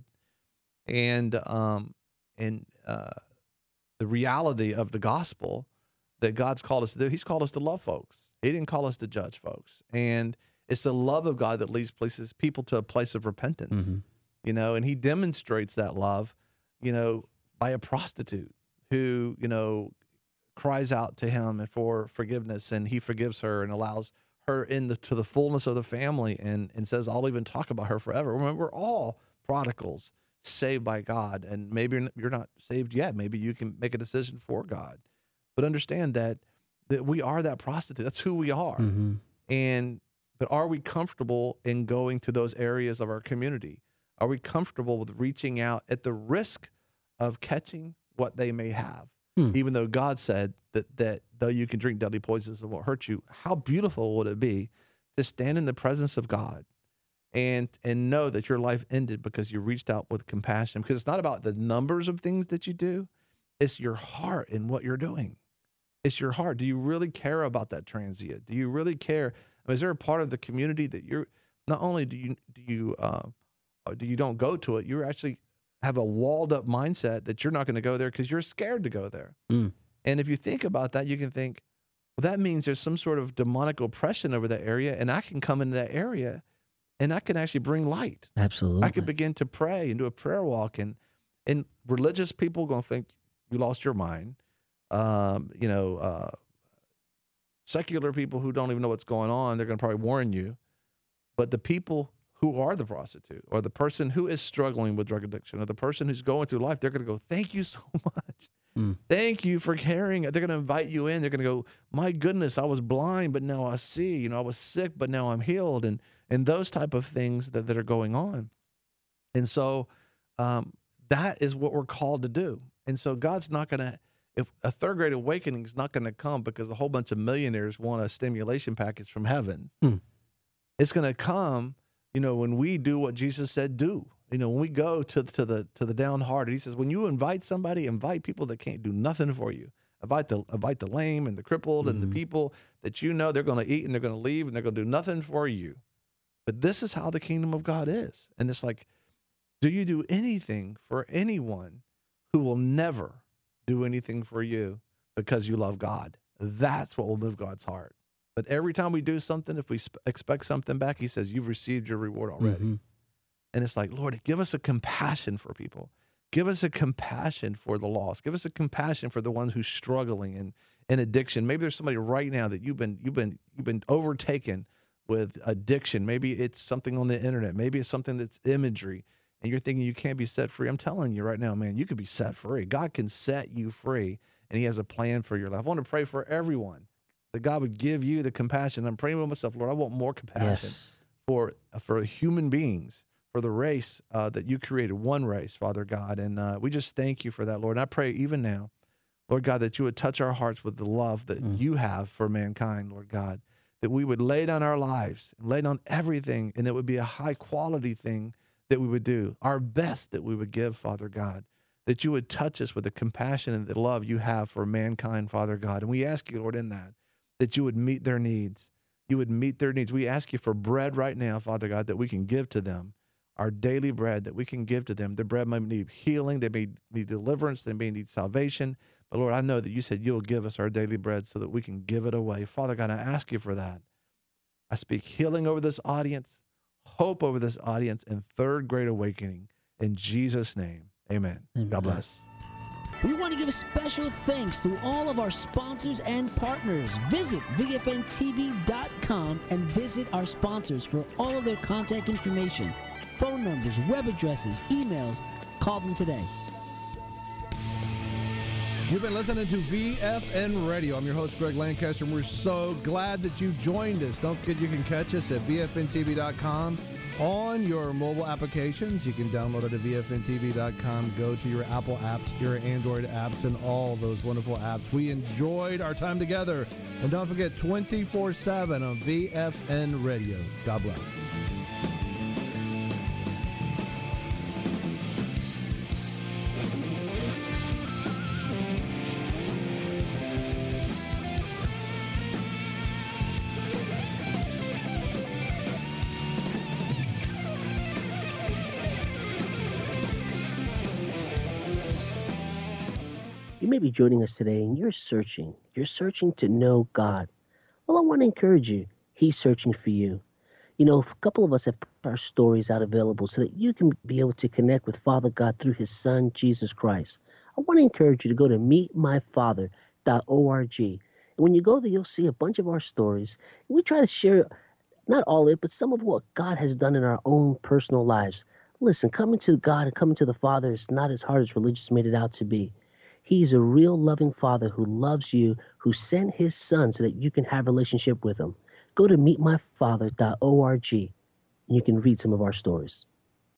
And, um, and, uh, the reality of the gospel that God's called us to do, He's called us to love folks. He didn't call us to judge folks. And it's the love of God that leads places, people to a place of repentance, Mhm. you know, and He demonstrates that love, you know, by a prostitute who, you know, cries out to Him for forgiveness, and He forgives her and allows her into to the fullness of the family, and, and says, I'll even talk about her forever. Remember, we're all prodigals saved by God, and maybe you're n- you're not saved yet. Maybe you can make a decision for God, but understand that, that we are that prostitute. That's who we are. hmm And, but are we comfortable in going to those areas of our community? Are we comfortable with reaching out at the risk of catching what they may have? Hmm. Even though God said that, that though you can drink deadly poisons, it won't hurt you. How beautiful would it be to stand in the presence of God and, and know that your life ended because you reached out with compassion? Because it's not about the numbers of things that you do. It's your heart in what you're doing. It's your heart. Do you really care about that transient? Do you really care? I mean, is there a part of the community that you're not only do you do you uh, do you don't go to it, you actually have a walled up mindset that you're not going to go there because you're scared to go there. Mm. And if you think about that, you can think, well, that means there's some sort of demonic oppression over that area, and I can come into that area and I can actually bring light. Absolutely. I could begin to pray and do a prayer walk, and and religious people are going to think you lost your mind. Um, you know, uh, secular people who don't even know what's going on, they're going to probably warn you. But the people who are the prostitute or the person who is struggling with drug addiction or the person who's going through life, they're going to go, thank you so much. Mm. Thank you for caring. They're going to invite you in. They're going to go, my goodness, I was blind, but now I see. You know, I was sick, but now I'm healed. And and those type of things that, that are going on. And so um, that is what we're called to do. And so God's not going to, if a third grade awakening is not going to come because a whole bunch of millionaires want a stimulation package from heaven. Mm. It's going to come, you know, when we do what Jesus said do. You know, when we go to to the to the downhearted, he says, when you invite somebody, invite people that can't do nothing for you. Invite the invite the lame and the crippled mm-hmm. and the people that you know they're going to eat and they're going to leave and they're going to do nothing for you. But this is how the kingdom of God is. And it's like, do you do anything for anyone who will never do anything for you because you love God? That's what will move God's heart. But every time we do something, if we sp- expect something back, he says, you've received your reward already. Mm-hmm. And it's like, Lord, give us a compassion for people. Give us a compassion for the lost. Give us a compassion for the ones who's struggling in, in addiction. Maybe there's somebody right now that you've been you've been you've been overtaken with addiction. Maybe it's something on the internet. Maybe it's something that's imagery, and you're thinking you can't be set free. I'm telling you right now, man, you could be set free. God can set you free, and he has a plan for your life. I want to pray for everyone that God would give you the compassion. I'm praying with myself, Lord, I want more compassion yes. for for human beings, for the race uh, that you created, one race, Father God. And uh, we just thank you for that, Lord. And I pray even now, Lord God, that you would touch our hearts with the love that mm. you have for mankind, Lord God, that we would lay down our lives, lay down everything, and it would be a high quality thing that we would do, our best that we would give, Father God, that you would touch us with the compassion and the love you have for mankind, Father God. And we ask you, Lord, in that, that you would meet their needs. You would meet their needs. We ask you for bread right now, Father God, that we can give to them. Our daily bread that we can give to them. The bread may need healing. They may need deliverance. They may need salvation. But Lord, I know that you said you'll give us our daily bread so that we can give it away. Father God, I ask you for that. I speak healing over this audience, hope over this audience, and third great awakening. In Jesus' name, amen. Amen. God bless. We want to give a special thanks to all of our sponsors and partners. Visit V F N T V dot com and visit our sponsors for all of their contact information. Phone numbers, web addresses, emails. Call them today. You've been listening to V F N Radio. I'm your host, Greg Lancaster, and we're so glad that you joined us. Don't forget you can catch us at V F N T V dot com on your mobile applications. You can download it at V F N T V dot com. Go to your Apple apps, your Android apps, and all those wonderful apps. We enjoyed our time together. And don't forget, twenty-four seven on V F N Radio. God bless. You may be joining us today and you're searching. You're searching to know God. Well, I want to encourage you. He's searching for you. You know, a couple of us have put our stories out available so that you can be able to connect with Father God through his son, Jesus Christ. I want to encourage you to go to meet my father dot org. And when you go there, you'll see a bunch of our stories. We try to share, not all of it, but some of what God has done in our own personal lives. Listen, coming to God and coming to the Father is not as hard as religious made it out to be. He's a real loving Father who loves you, who sent his son so that you can have a relationship with him. Go to meet my father dot org and you can read some of our stories.